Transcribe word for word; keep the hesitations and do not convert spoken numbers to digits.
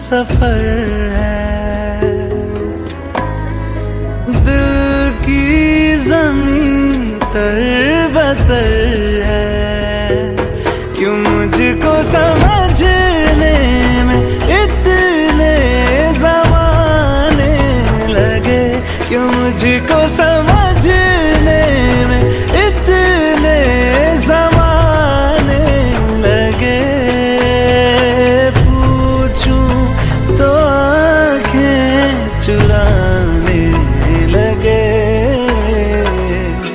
सफर है। दिल की ज़मीं तर-बतर है, क्यों मुझको समझने में इतने ज़माने लगे, क्यों मुझको